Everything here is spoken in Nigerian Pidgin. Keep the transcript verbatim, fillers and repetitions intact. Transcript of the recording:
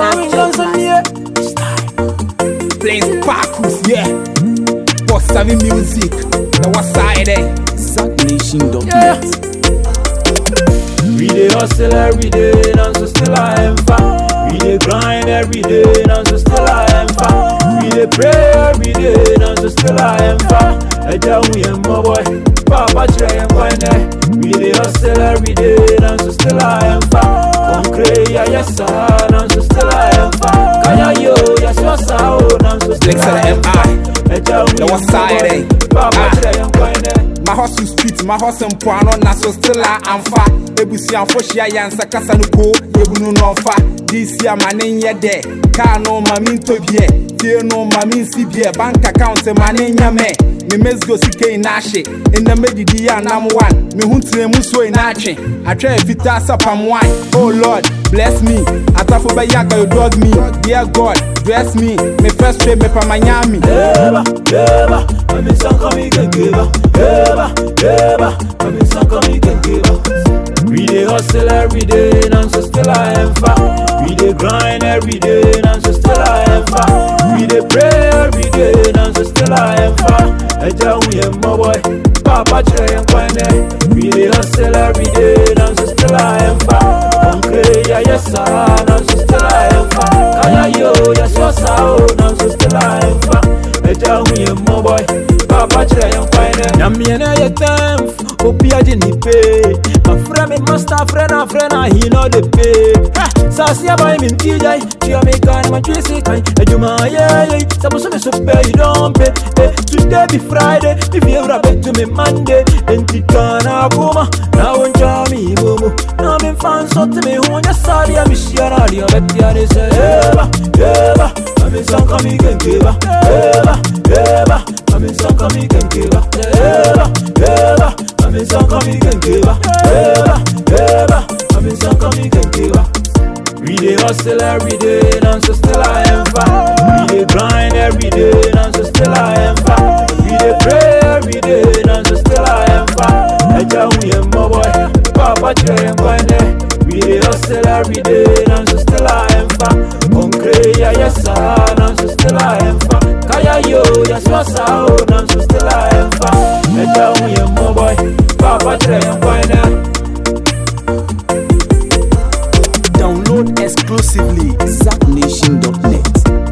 Marvin Johnson, yeah. Playing Sparkles, yeah. Boss having music. The west side, eh? Zack Nation dot Yeah. net. We dey hustle every day, and so still I am far. We dey grind every day, and so still I am far. We dey pray every day, and so still I am far. Eja we am my boy, Papa Chere am fine. We dey hustle every day, and so still I am far. Concrete, yeah, yes sir, and so still I am far. Kaya yo, yes yes sir, and so still I am far. Eja we The west am my side, boy, eh? Papa Chere am fine. My hustle street, my hustle mpoano na so still I am far. Ebusi anfoshia yansa kasa no ko, ebunu no fa. This year mane nye de, car no mami to bie, tie no mami si bie, bank account mane nya me. Me mesgo sike inashe, in the medidi ya nam one. Me huntire mu so inache. I try fita sapam wine. Oh Lord, bless me. Atafo ba yaga you dog me. Dear God, bless me. Me first trade me pa Miami. Eba, eba, mami sanka mi can give up. Eba, eba, mami sanka mi can give up. We dey hustle every day, and so still I am far. We dey grind every day, and so still I am far. We dey pray every day, and so still I am far. Eja we am my boy, Papa Chere am fine. We dey hustle every day, and so still I am far. Concrete, yeah yes sir, and so still I am far. Kaya yo, yes yes sir, and so still I am far. Eja we am my boy, Papa Chere am fine. Nyami na ye temp, opia di ni pay. My friend, me master friend, a friend, a he know the pay. Sassy boy, me T J, she a make kind, my Tracy kind. A juma, yeah, yeah. Suppose me so pay, you don't pay. Eh, today be Friday, if you ever back to me Monday. And Titana Goma, now on Jammy Momo. Now me fans so to me, who on your side, I'm sure I'll be a better. They say, Eva, Eva, I'm in some coming can give her. Eva, Eva, I'm in some coming can give her. Eva, Eva, I'm in some coming can give her. Eva, Eva, I'm in some coming can give her. We dey hustle every day, and so still I am far. We dey grind every day, and so still I am far. We dey pray every day, and so still I am far. Eja we am my boy, Papa Chere am fine. We dey hustle every day, and so still I am far. Concrete, yeah yes sir, and so still I am far. Kaya yo, yes yes sir, and so still I am far. Eja we am my boy, Papa Chere am fine. Download exclusively Zack Nation dot net.